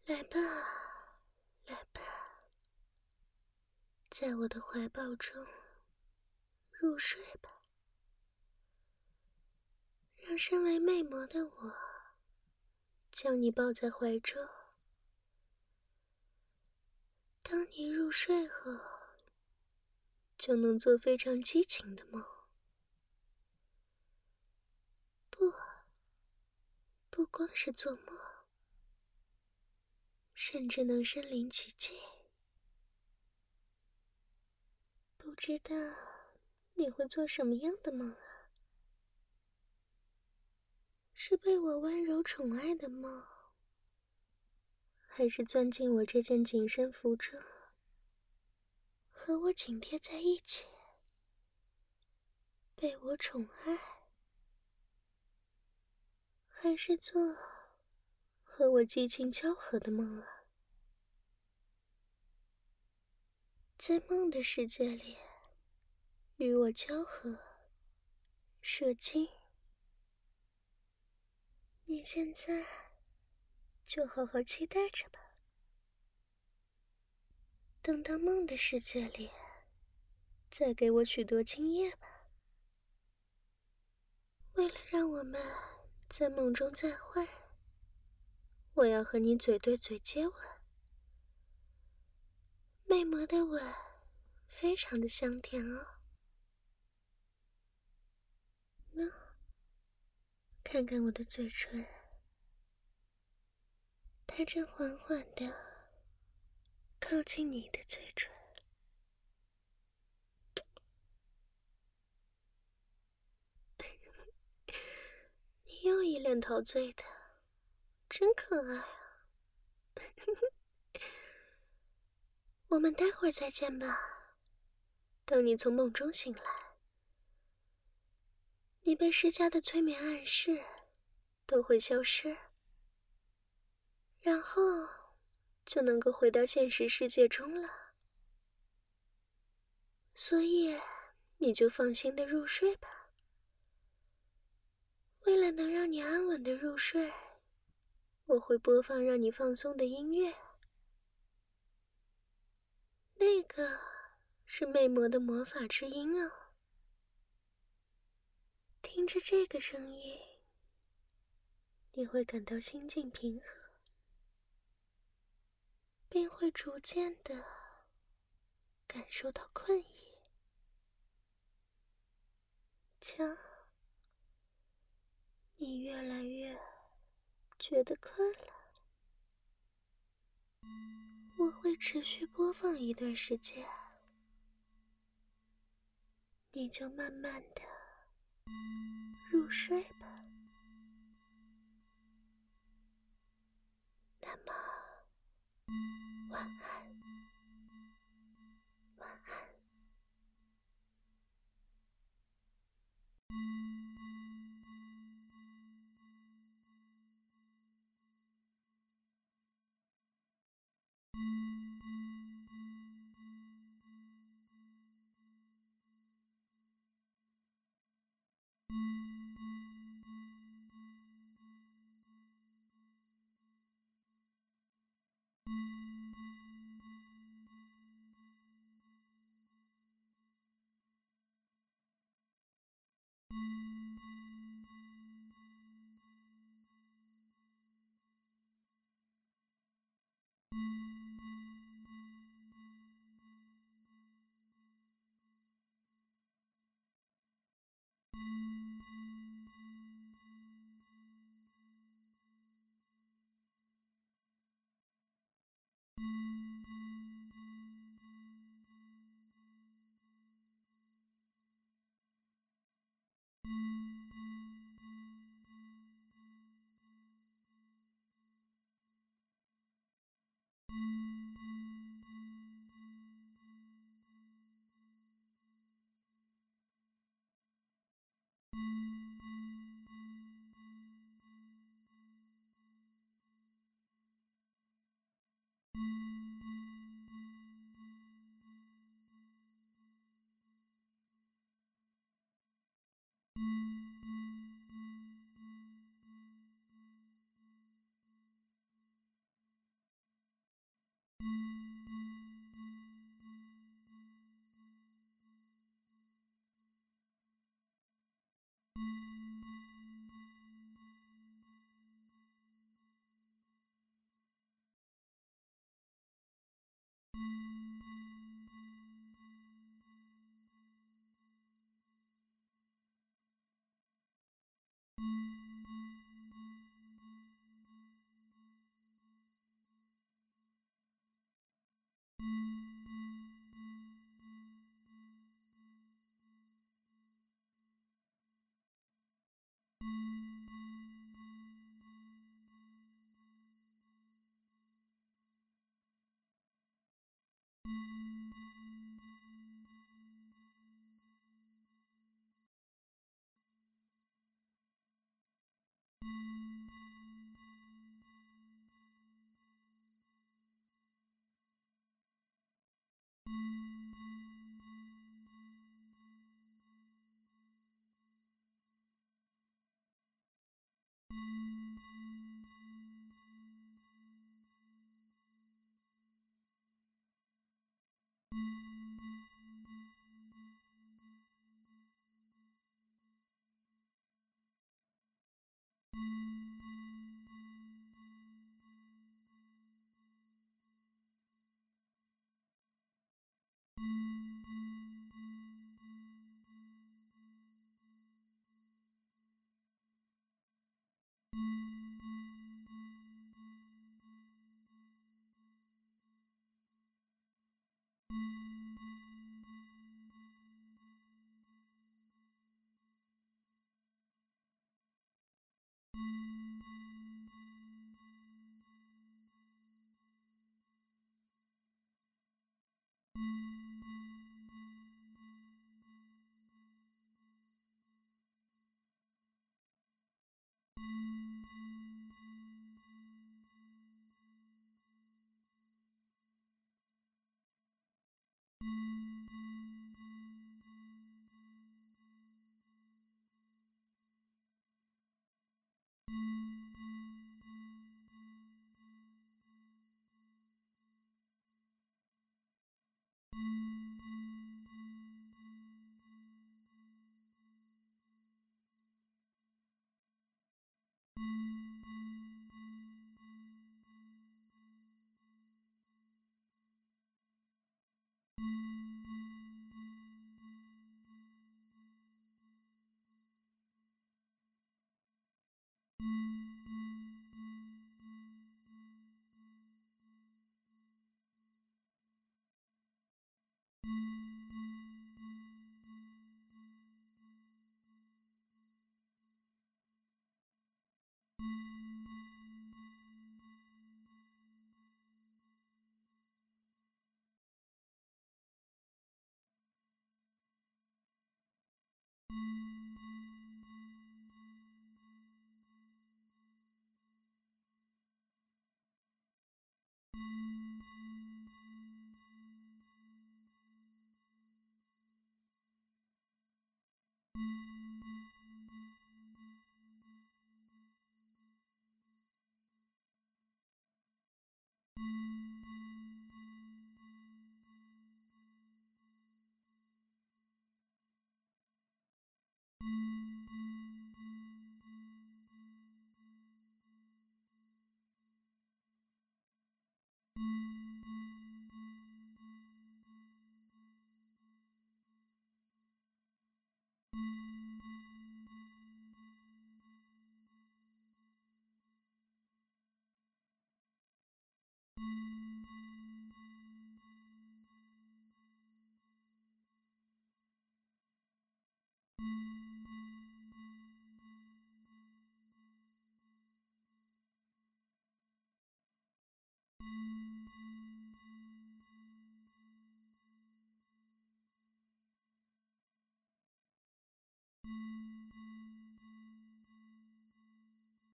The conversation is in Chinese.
来吧，来吧，在我的怀抱中入睡吧，让身为魅魔的我将你抱在怀中。当你入睡后，就能做非常激情的梦。不光是做梦，甚至能身临其境。不知道你会做什么样的梦啊？是被我温柔宠爱的梦，还是钻进我这件紧身服中，和我紧贴在一起，被我宠爱？还是做和我激情交合的梦啊？在梦的世界里，与我交合，射精。你现在就好好期待着吧。等到梦的世界里，再给我许多精液吧。为了让我们在梦中再会，我要和你嘴对嘴接吻。魅魔的吻非常的香甜哦。喏，看看我的嘴唇，它正缓缓地靠近你的嘴唇。你又一脸陶醉的，真可爱啊。我们待会儿再见吧。等你从梦中醒来，你被施加的催眠暗示都会消失，然后就能够回到现实世界中了。所以你就放心的入睡吧。为了能让你安稳的入睡，我会播放让你放松的音乐。那个是魅魔的魔法之音哦。听着这个声音，你会感到心境平和，并会逐渐的感受到困意。瞧，你越来越觉得困了。我会持续播放一段时间，你就慢慢的入睡吧。那么，晚安，晚安。 you